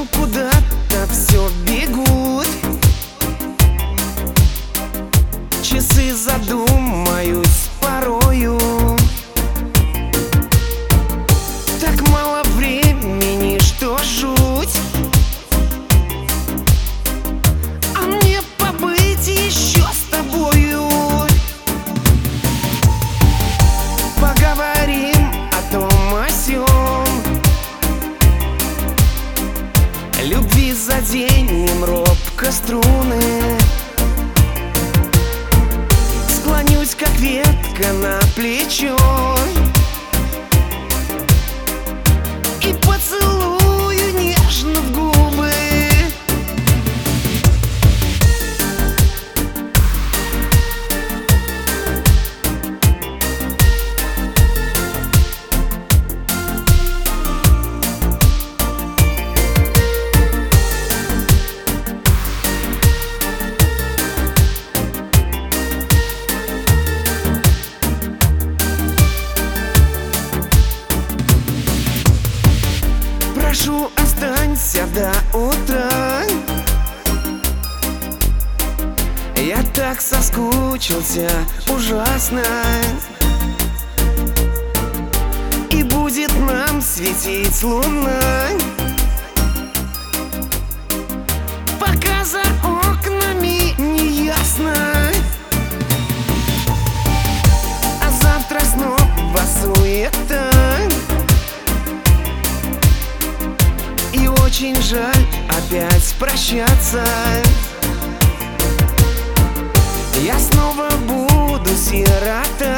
но куда-то все бегут. Часы, задумаюсь порою. Так мало времени, что жуть. А мне побыть еще с тобою. Поговорим о том, о сём. Любви заденем робко струны. Склонюсь, как ветка на плечо, и поцелую нежно в губы. Прошу, останься до утра. Я так соскучился ужасно. И будет нам светить луна, пока за окнами не ясно. А завтра снова суета. И очень жаль опять прощаться. Я снова буду сирота.